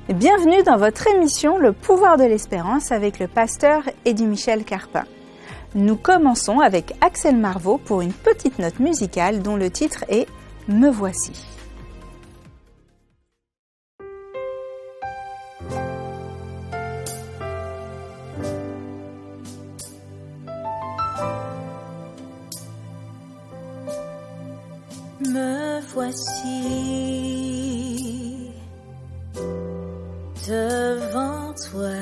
Bienvenue dans votre émission Le pouvoir de l'espérance avec le pasteur Eddy Michel Carpin. Nous commençons avec Axel Marveau pour une petite note musicale dont le titre est « Me voici ». Me voici devant toi,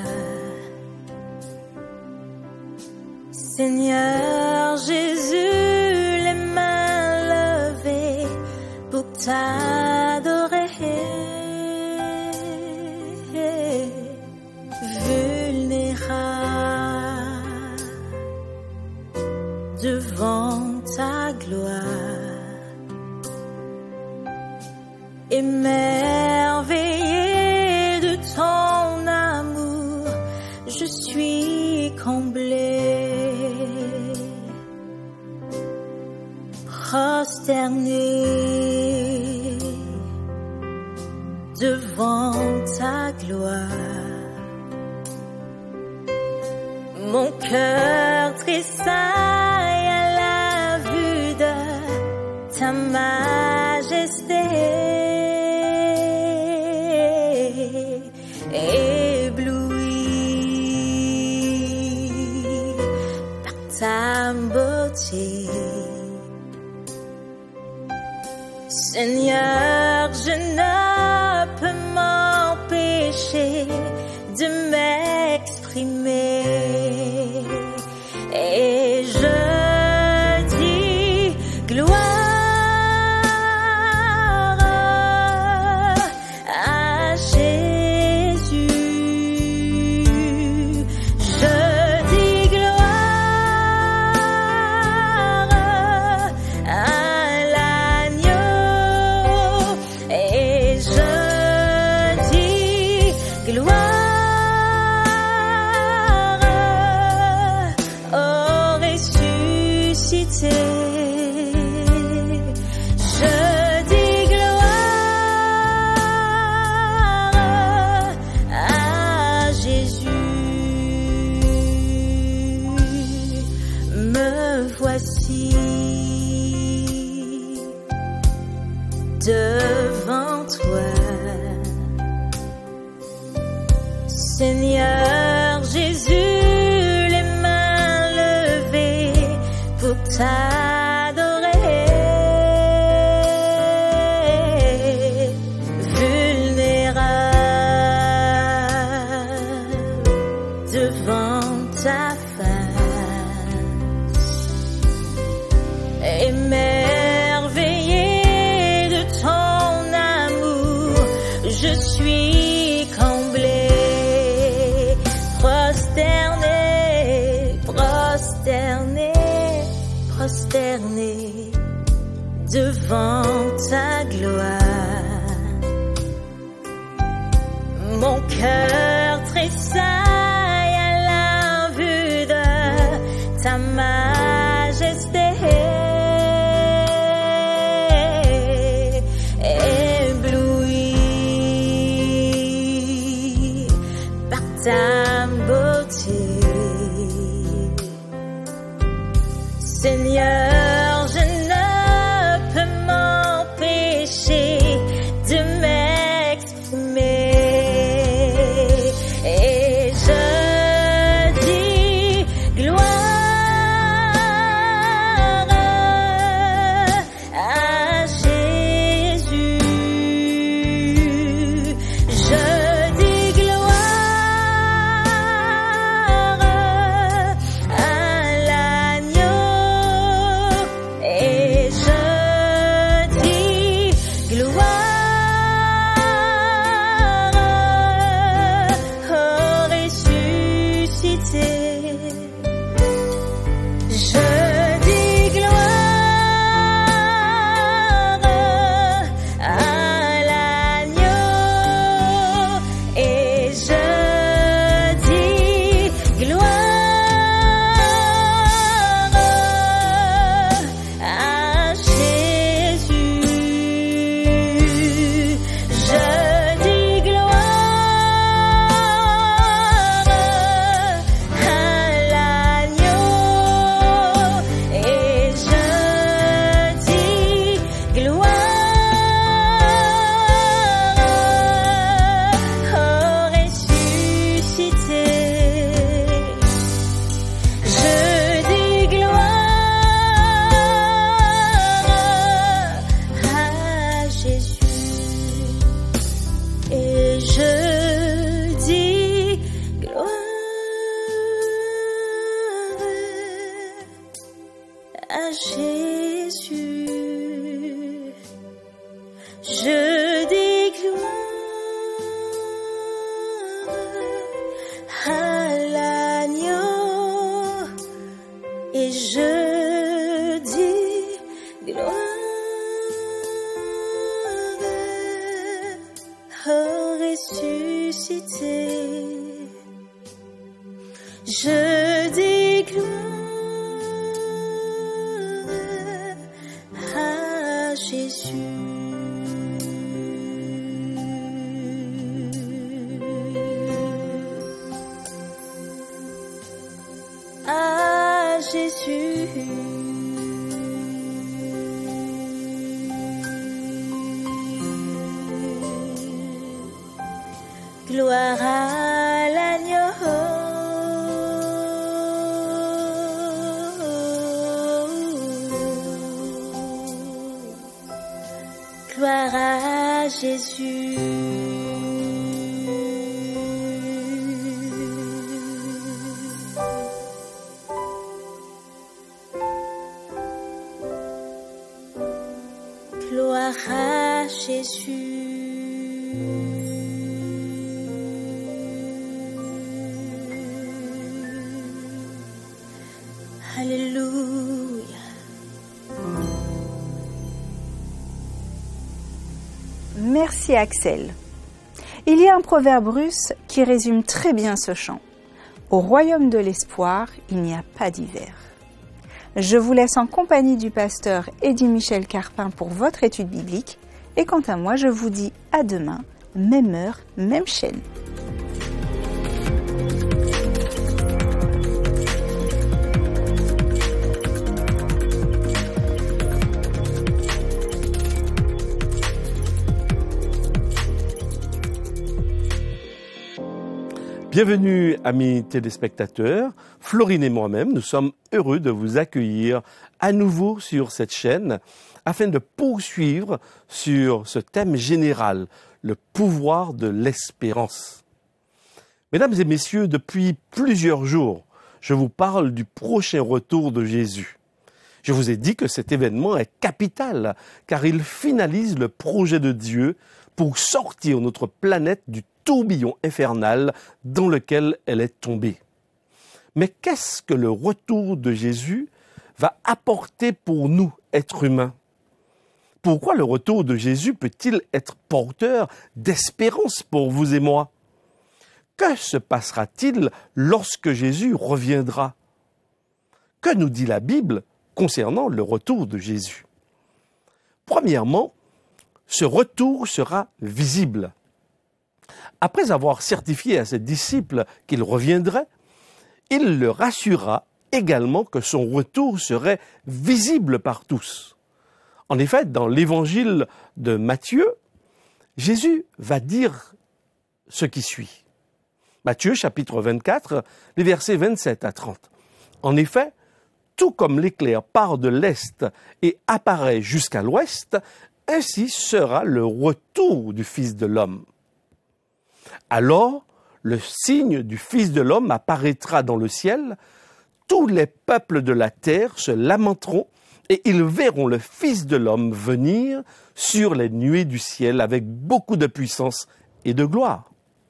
Seigneur Jésus, les mains levées pour t'adorer, vulnérable devant ta gloire. Émerveillé de ton amour, je suis comblé, prosterné devant ta gloire. Mon cœur tressaille à la vue de ta majesté. Ébloui par ta beauté, Seigneur, je ne peux m'empêcher de m'exprimer et je dis gloire. Devant toi, Seigneur Jésus, les mains levées pour t'adorer, vulnérable devant ta face, émerveillé de ton amour, je suis comblé, prosterné, prosterné, prosterné devant ta gloire. Mon cœur tressaille à la vue de ta majesté. Ta beauté, Seigneur, je ne peux m'empêcher de m'exprimer et je dis gloire à Jésus. Je Je dis gloire à l'agneau et je dis gloire au ressuscité. Je dis gloire à Jésus. À Jésus. Gloire à l'agneau. Gloire à Jésus. Gloire à Jésus. Alléluia. Merci Axel. Il y a un proverbe russe qui résume très bien ce chant. Au royaume de l'espoir, il n'y a pas d'hiver. Je vous laisse en compagnie du pasteur Eddy Michel Carpin pour votre étude biblique. Et quant à moi, je vous dis à demain, même heure, même chaîne. Bienvenue, amis téléspectateurs. Florine et moi-même, nous sommes heureux de vous accueillir à nouveau sur cette chaîne afin de poursuivre sur ce thème général, le pouvoir de l'espérance. Mesdames et messieurs, depuis plusieurs jours, je vous parle du prochain retour de Jésus. Je vous ai dit que cet événement est capital car il finalise le projet de Dieu pour sortir notre planète du tourbillon infernal dans lequel elle est tombée. Mais qu'est-ce que le retour de Jésus va apporter pour nous, êtres humains? Pourquoi le retour de Jésus peut-il être porteur d'espérance pour vous et moi? Que se passera-t-il lorsque Jésus reviendra? Que nous dit la Bible concernant le retour de Jésus? Premièrement, ce retour sera visible. Après avoir certifié à ses disciples qu'il reviendrait, il leur assura également que son retour serait visible par tous. En effet, dans l'évangile de Matthieu, Jésus va dire ce qui suit. Matthieu chapitre 24, les versets 27 à 30. En effet, tout comme l'éclair part de l'est et apparaît jusqu'à l'ouest, ainsi sera le retour du Fils de l'homme. Alors, le signe du Fils de l'homme apparaîtra dans le ciel, tous les peuples de la terre se lamenteront et ils verront le Fils de l'homme venir sur les nuées du ciel avec beaucoup de puissance et de gloire.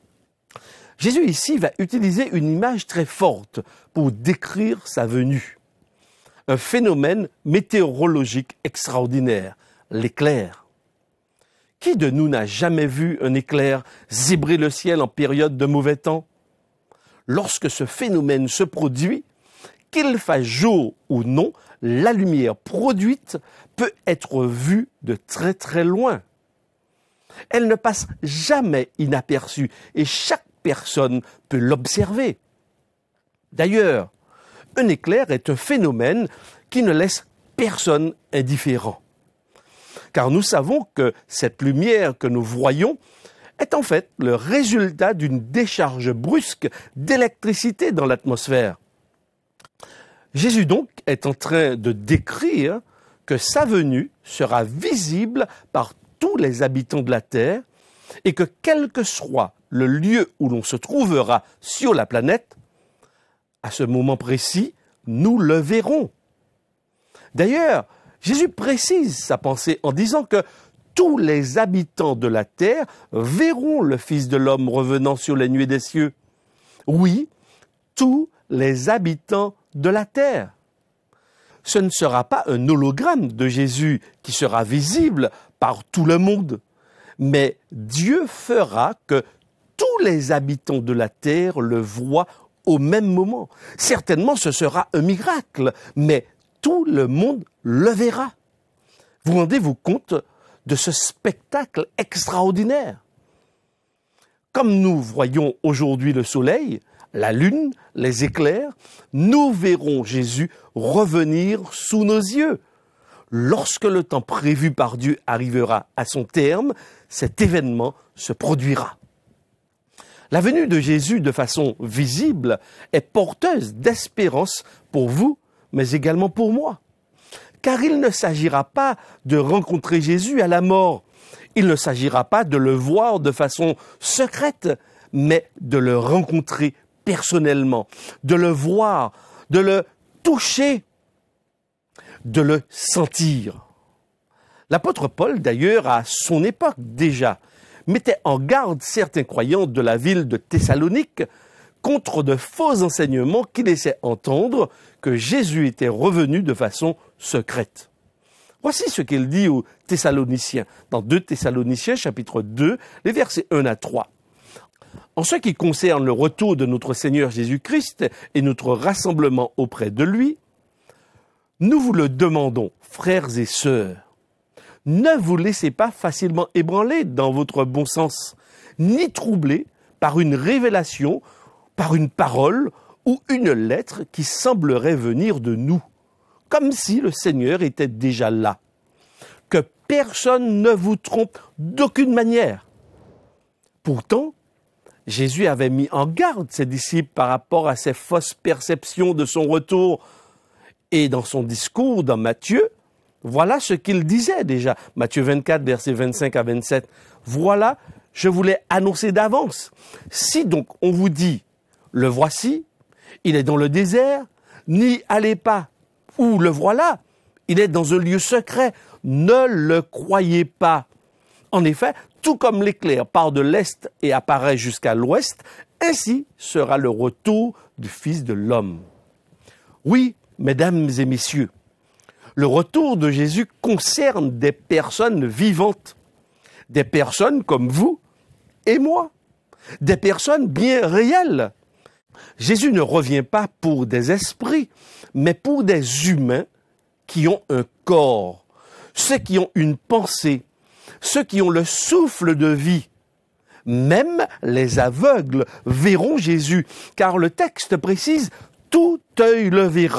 Jésus ici va utiliser une image très forte pour décrire sa venue. Un phénomène météorologique extraordinaire, l'éclair. Qui de nous n'a jamais vu un éclair zébrer le ciel en période de mauvais temps? Lorsque ce phénomène se produit, qu'il fasse jour ou non, la lumière produite peut être vue de très très loin. Elle ne passe jamais inaperçue et chaque personne peut l'observer. D'ailleurs, un éclair est un phénomène qui ne laisse personne indifférent. Car nous savons que cette lumière que nous voyons est en fait le résultat d'une décharge brusque d'électricité dans l'atmosphère. Jésus donc est en train de décrire que sa venue sera visible par tous les habitants de la Terre et que quel que soit le lieu où l'on se trouvera sur la planète, à ce moment précis, nous le verrons. D'ailleurs, Jésus précise sa pensée en disant que tous les habitants de la terre verront le Fils de l'homme revenant sur les nuées des cieux. Oui, tous les habitants de la terre. Ce ne sera pas un hologramme de Jésus qui sera visible par tout le monde, mais Dieu fera que tous les habitants de la terre le voient au même moment. Certainement, ce sera un miracle, mais tout le monde le verra. Vous rendez-vous compte de ce spectacle extraordinaire? Comme nous voyons aujourd'hui le soleil, la lune, les éclairs, nous verrons Jésus revenir sous nos yeux. Lorsque le temps prévu par Dieu arrivera à son terme, cet événement se produira. La venue de Jésus de façon visible est porteuse d'espérance pour vous, mais également pour moi. Car il ne s'agira pas de rencontrer Jésus à la mort. Il ne s'agira pas de le voir de façon secrète, mais de le rencontrer personnellement, de le voir, de le toucher, de le sentir. L'apôtre Paul, d'ailleurs, à son époque déjà, mettait en garde certains croyants de la ville de Thessalonique contre de faux enseignements qui laissaient entendre que Jésus était revenu de façon secrète. Voici ce qu'il dit aux Thessaloniciens, dans 2 Thessaloniciens chapitre 2, les versets 1 à 3. En ce qui concerne le retour de notre Seigneur Jésus-Christ et notre rassemblement auprès de lui, nous vous le demandons, frères et sœurs, ne vous laissez pas facilement ébranler dans votre bon sens, ni troubler par une révélation, par une parole ou une lettre qui semblerait venir de nous, comme si le Seigneur était déjà là. Que personne ne vous trompe d'aucune manière. Pourtant, Jésus avait mis en garde ses disciples par rapport à ces fausses perceptions de son retour. Et dans son discours dans Matthieu, voilà ce qu'il disait déjà. Matthieu 24, versets 25 à 27. Voilà, je vous l'ai annoncé d'avance. Si donc on vous dit, le voici, il est dans le désert, n'y allez pas, ou le voilà, il est dans un lieu secret, ne le croyez pas. En effet, tout comme l'éclair part de l'est et apparaît jusqu'à l'ouest, ainsi sera le retour du Fils de l'homme. Oui, mesdames et messieurs, le retour de Jésus concerne des personnes vivantes, des personnes comme vous et moi, des personnes bien réelles. Jésus ne revient pas pour des esprits, mais pour des humains qui ont un corps, ceux qui ont une pensée, ceux qui ont le souffle de vie. Même les aveugles verront Jésus, car le texte précise « tout œil le verra ».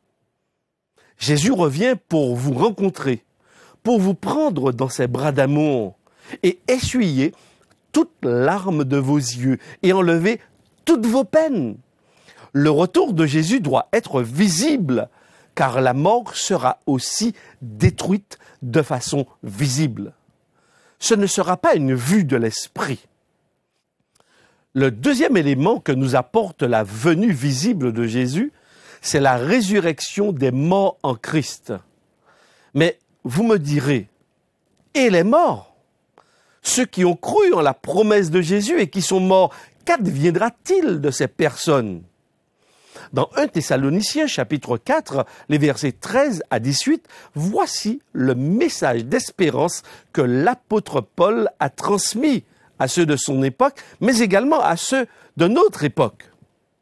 Jésus revient pour vous rencontrer, pour vous prendre dans ses bras d'amour et essuyer toute larme de vos yeux et enlever toutes vos peines. Le retour de Jésus doit être visible, car la mort sera aussi détruite de façon visible. Ce ne sera pas une vue de l'esprit. Le deuxième élément que nous apporte la venue visible de Jésus, c'est la résurrection des morts en Christ. Mais vous me direz, et les morts? Ceux qui ont cru en la promesse de Jésus et qui sont morts, qu'adviendra-t-il de ces personnes? Dans 1 Thessaloniciens chapitre 4, les versets 13 à 18, voici le message d'espérance que l'apôtre Paul a transmis à ceux de son époque, mais également à ceux de notre époque.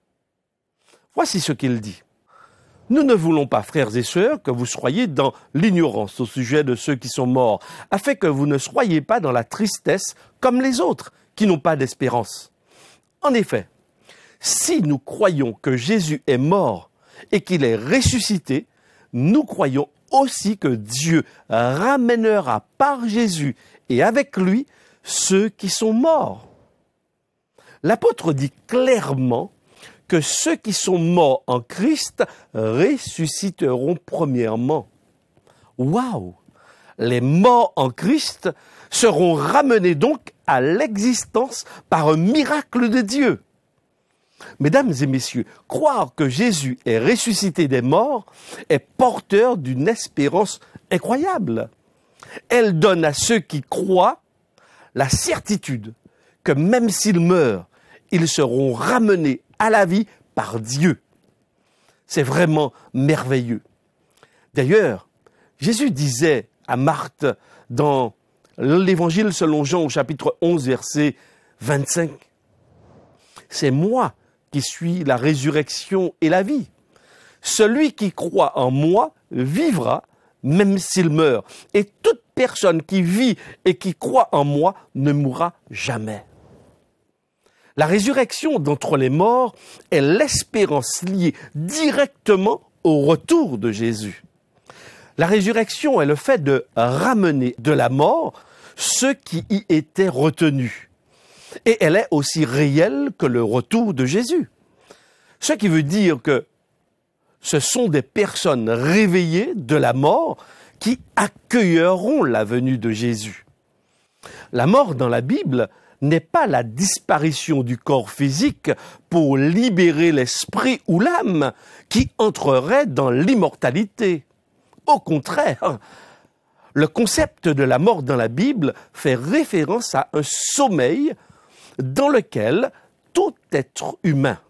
Voici ce qu'il dit. Nous ne voulons pas, frères et sœurs, que vous soyez dans l'ignorance au sujet de ceux qui sont morts, afin que vous ne soyez pas dans la tristesse comme les autres, qui n'ont pas d'espérance. En effet, si nous croyons que Jésus est mort et qu'il est ressuscité, nous croyons aussi que Dieu ramènera par Jésus et avec lui ceux qui sont morts. L'apôtre dit clairement que ceux qui sont morts en Christ ressusciteront premièrement. Waouh! Les morts en Christ seront ramenés donc à l'existence par un miracle de Dieu. Mesdames et messieurs, croire que Jésus est ressuscité des morts est porteur d'une espérance incroyable. Elle donne à ceux qui croient la certitude que même s'ils meurent, ils seront ramenés à la vie par Dieu. C'est vraiment merveilleux. D'ailleurs, Jésus disait à Marthe dans l'Évangile selon Jean au chapitre 11, verset 25, « C'est moi qui suis la résurrection et la vie. Celui qui croit en moi vivra même s'il meurt. Et toute personne qui vit et qui croit en moi ne mourra jamais. » La résurrection d'entre les morts est l'espérance liée directement au retour de Jésus. La résurrection est le fait de ramener de la mort ceux qui y étaient retenus. Et elle est aussi réelle que le retour de Jésus. Ce qui veut dire que ce sont des personnes réveillées de la mort qui accueilleront la venue de Jésus. La mort dans la Bible n'est pas la disparition du corps physique pour libérer l'esprit ou l'âme qui entrerait dans l'immortalité. Au contraire, le concept de la mort dans la Bible fait référence à un sommeil dans lequel tout être humain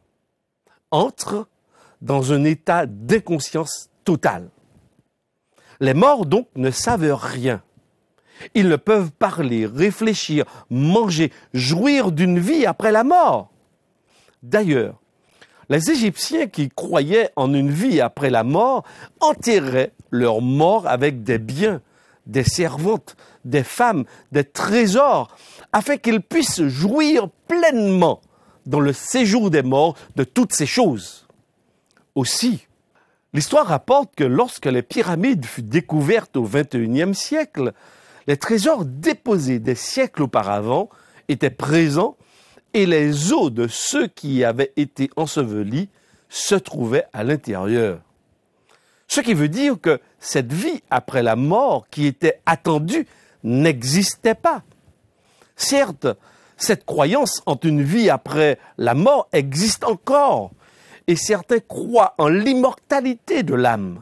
entre dans un état d'inconscience totale. Les morts, donc, ne savent rien. Ils ne peuvent parler, réfléchir, manger, jouir d'une vie après la mort. D'ailleurs, les Égyptiens qui croyaient en une vie après la mort enterraient leurs morts avec des biens, des servantes, des femmes, des trésors, afin qu'ils puissent jouir pleinement dans le séjour des morts de toutes ces choses. Aussi, l'histoire rapporte que lorsque les pyramides furent découvertes au XXIe siècle, les trésors déposés des siècles auparavant étaient présents et les os de ceux qui y avaient été ensevelis se trouvaient à l'intérieur. Ce qui veut dire que cette vie après la mort qui était attendue n'existait pas. Certes, cette croyance en une vie après la mort existe encore et certains croient en l'immortalité de l'âme.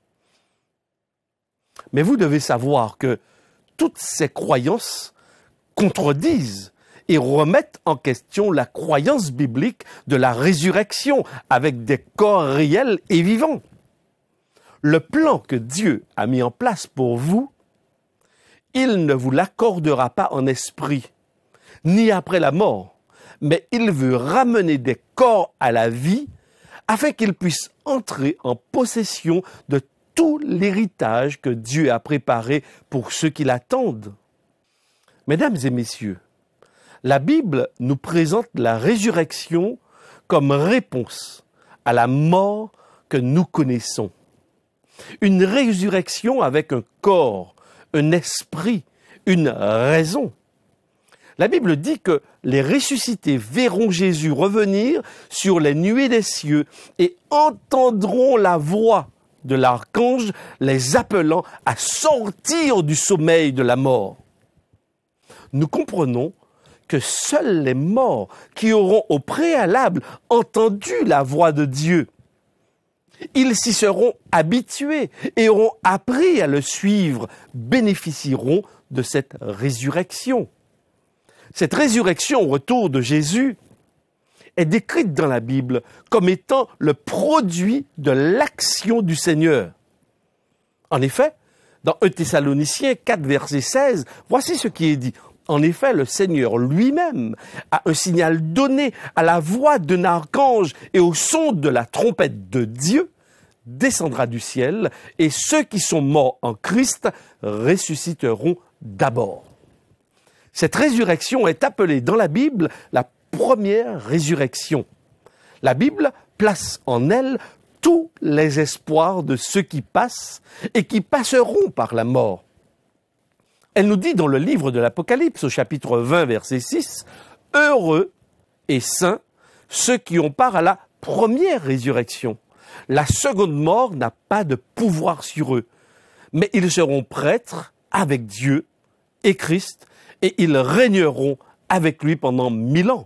Mais vous devez savoir que toutes ces croyances contredisent et remettent en question la croyance biblique de la résurrection avec des corps réels et vivants. Le plan que Dieu a mis en place pour vous, il ne vous l'accordera pas en esprit, ni après la mort, mais il veut ramener des corps à la vie afin qu'ils puissent entrer en possession de tout l'héritage que Dieu a préparé pour ceux qui l'attendent. Mesdames et messieurs, la Bible nous présente la résurrection comme réponse à la mort que nous connaissons. Une résurrection avec un corps, un esprit, une raison. La Bible dit que les ressuscités verront Jésus revenir sur les nuées des cieux et entendront la voix de l'archange les appelant à sortir du sommeil de la mort. Nous comprenons que seuls les morts qui auront au préalable entendu la voix de Dieu, ils s'y seront habitués et auront appris à le suivre, bénéficieront de cette résurrection. Cette résurrection au retour de Jésus est décrite dans la Bible comme étant le produit de l'action du Seigneur. En effet, dans 1 Thessaloniciens 4, verset 16, voici ce qui est dit. En effet, le Seigneur lui-même a un signal donné à la voix d'un archange et au son de la trompette de Dieu, descendra du ciel, et ceux qui sont morts en Christ ressusciteront d'abord. Cette résurrection est appelée dans la Bible la première résurrection. La Bible place en elle tous les espoirs de ceux qui passent et qui passeront par la mort. Elle nous dit dans le livre de l'Apocalypse, au chapitre 20, verset 6, « Heureux et saints ceux qui ont part à la première résurrection. La seconde mort n'a pas de pouvoir sur eux, mais ils seront prêtres avec Dieu et Christ, et ils régneront avec lui pendant 1000 ans. »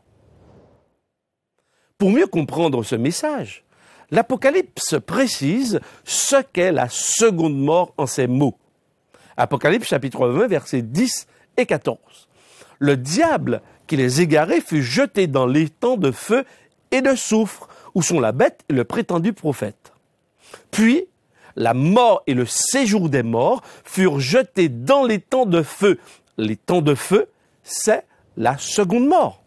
Pour mieux comprendre ce message, l'Apocalypse précise ce qu'est la seconde mort en ces mots. Apocalypse chapitre 20, versets 10 et 14. Le diable qui les égarait fut jeté dans l'étang de feu et de soufre, où sont la bête et le prétendu prophète. Puis, la mort et le séjour des morts furent jetés dans l'étang de feu. L'étang de feu, c'est la seconde mort.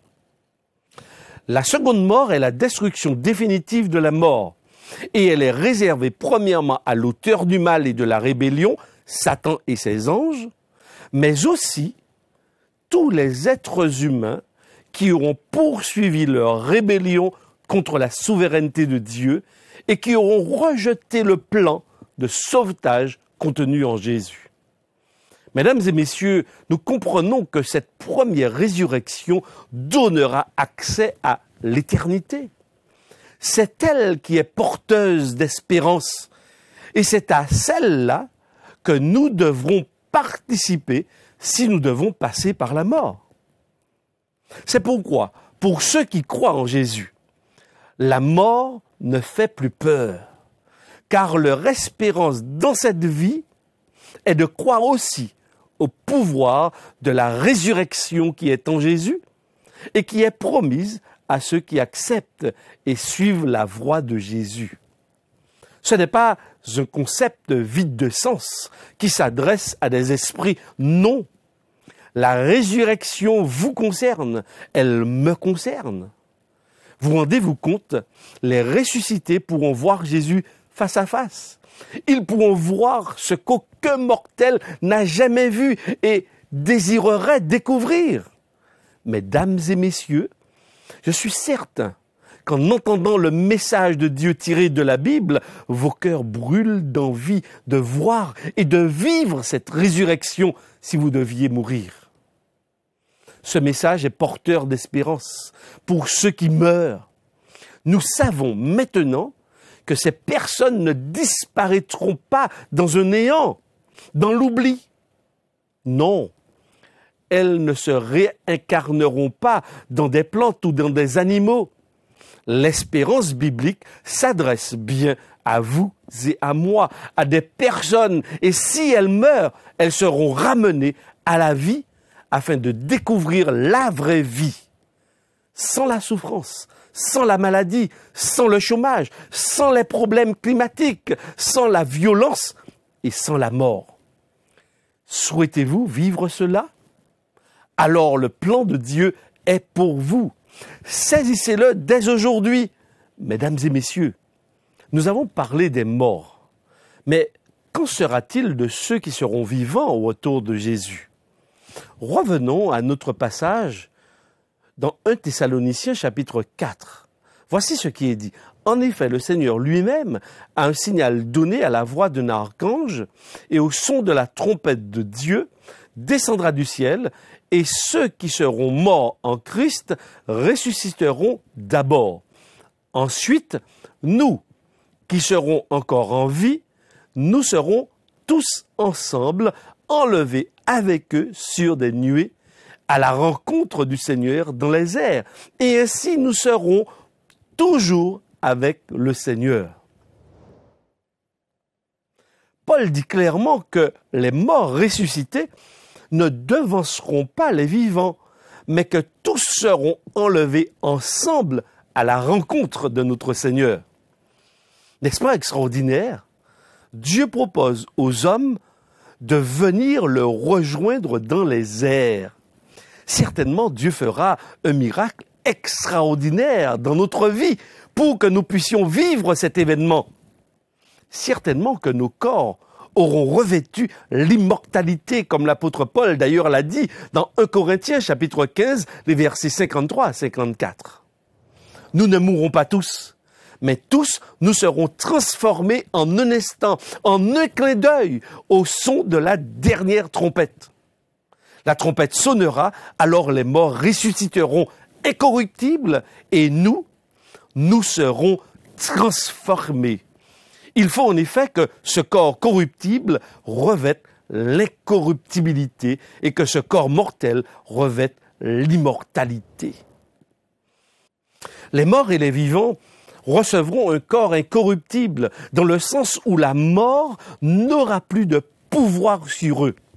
La seconde mort est la destruction définitive de la mort. Et elle est réservée premièrement à l'auteur du mal et de la rébellion, Satan et ses anges, mais aussi tous les êtres humains qui auront poursuivi leur rébellion contre la souveraineté de Dieu et qui auront rejeté le plan de sauvetage contenu en Jésus. Mesdames et messieurs, nous comprenons que cette première résurrection donnera accès à l'éternité. C'est elle qui est porteuse d'espérance et c'est à celle-là que nous devrons participer si nous devons passer par la mort. C'est pourquoi, pour ceux qui croient en Jésus, la mort ne fait plus peur, car leur espérance dans cette vie est de croire aussi au pouvoir de la résurrection qui est en Jésus et qui est promise à ceux qui acceptent et suivent la voie de Jésus. Ce n'est pas un concept vide de sens qui s'adresse à des esprits. Non. La résurrection vous concerne, elle me concerne. Vous rendez-vous compte, les ressuscités pourront voir Jésus face à face. Ils pourront voir ce qu'aucun mortel n'a jamais vu et désirerait découvrir. Mesdames et messieurs, je suis certain qu'en entendant le message de Dieu tiré de la Bible, vos cœurs brûlent d'envie de voir et de vivre cette résurrection si vous deviez mourir. Ce message est porteur d'espérance pour ceux qui meurent. Nous savons maintenant que ces personnes ne disparaîtront pas dans un néant, dans l'oubli. Non, elles ne se réincarneront pas dans des plantes ou dans des animaux. L'espérance biblique s'adresse bien à vous et à moi, à des personnes, et si elles meurent, elles seront ramenées à la vie afin de découvrir la vraie vie, sans la souffrance, sans la maladie, sans le chômage, sans les problèmes climatiques, sans la violence et sans la mort. Souhaitez-vous vivre cela? Alors le plan de Dieu est pour vous. Saisissez-le dès aujourd'hui. Mesdames et messieurs, nous avons parlé des morts, mais qu'en sera-t-il de ceux qui seront vivants au retour de Jésus? Revenons à notre passage dans 1 Thessaloniciens chapitre 4. Voici ce qui est dit. En effet, le Seigneur lui-même a un signal donné à la voix d'un archange et au son de la trompette de Dieu descendra du ciel et ceux qui seront morts en Christ ressusciteront d'abord. Ensuite, nous qui serons encore en vie, nous serons tous ensemble enlevés avec eux sur des nuées à la rencontre du Seigneur dans les airs. Et ainsi nous serons toujours avec le Seigneur. Paul dit clairement que les morts ressuscités ne devanceront pas les vivants, mais que tous seront enlevés ensemble à la rencontre de notre Seigneur. N'est-ce pas extraordinaire? Dieu propose aux hommes de venir le rejoindre dans les airs. Certainement, Dieu fera un miracle extraordinaire dans notre vie pour que nous puissions vivre cet événement. Certainement que nos corps auront revêtu l'immortalité, comme l'apôtre Paul d'ailleurs l'a dit dans 1 Corinthiens chapitre 15, les versets 53 à 54. Nous ne mourrons pas tous, mais tous nous serons transformés en un instant, en un clin d'œil, au son de la dernière trompette. La trompette sonnera, alors les morts ressusciteront incorruptibles et nous serons transformés. Il faut en effet que ce corps corruptible revête l'incorruptibilité et que ce corps mortel revête l'immortalité. Les morts et les vivants recevront un corps incorruptible dans le sens où la mort n'aura plus de pouvoir sur eux.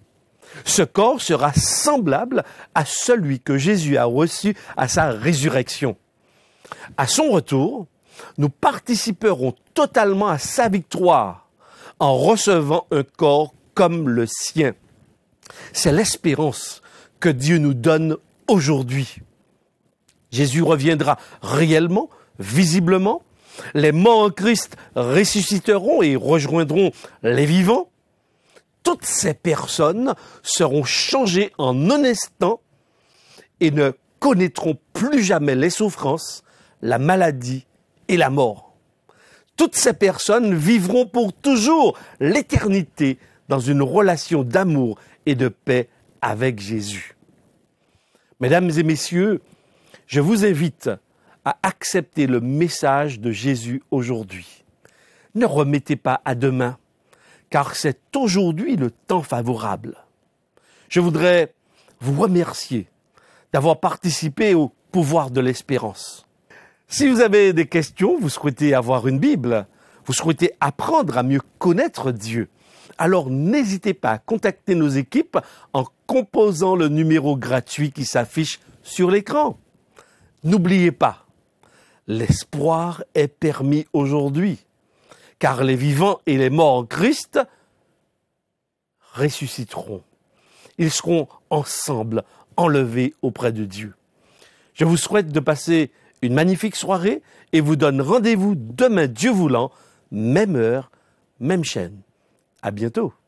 Ce corps sera semblable à celui que Jésus a reçu à sa résurrection. À son retour, nous participerons totalement à sa victoire en recevant un corps comme le sien. C'est l'espérance que Dieu nous donne aujourd'hui. Jésus reviendra réellement, visiblement. Les morts en Christ ressusciteront et rejoindront les vivants. Toutes ces personnes seront changées en un instant et ne connaîtront plus jamais les souffrances, la maladie et la mort. Toutes ces personnes vivront pour toujours l'éternité dans une relation d'amour et de paix avec Jésus. Mesdames et messieurs, je vous invite à accepter le message de Jésus aujourd'hui. Ne remettez pas à demain, car c'est aujourd'hui le temps favorable. Je voudrais vous remercier d'avoir participé au pouvoir de l'espérance. Si vous avez des questions, vous souhaitez avoir une Bible, vous souhaitez apprendre à mieux connaître Dieu, alors n'hésitez pas à contacter nos équipes en composant le numéro gratuit qui s'affiche sur l'écran. N'oubliez pas, l'espoir est permis aujourd'hui, car les vivants et les morts en Christ ressusciteront. Ils seront ensemble enlevés auprès de Dieu. Je vous souhaite de passer une magnifique soirée et vous donne rendez-vous demain, Dieu voulant, même heure, même chaîne. À bientôt.